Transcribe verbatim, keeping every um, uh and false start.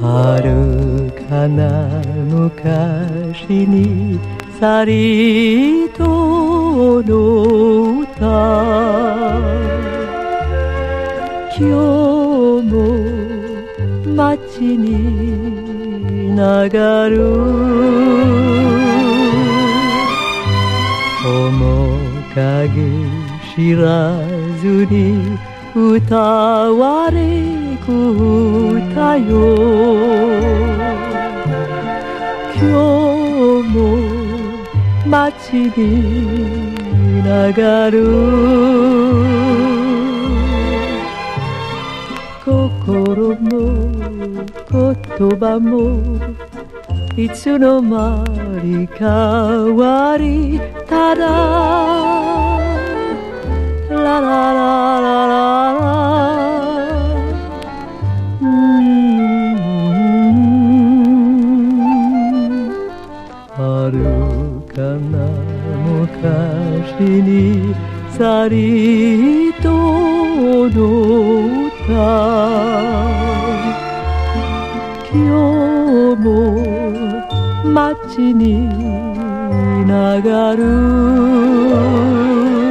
遥かな昔に去りとの歌、今日も街に流る面影知らずに歌われく歌よ、今日も街に流る心も言葉もいつの間に変わり、ただララララララ、うーん、遥かな昔に去りとの歌、今日も街に流る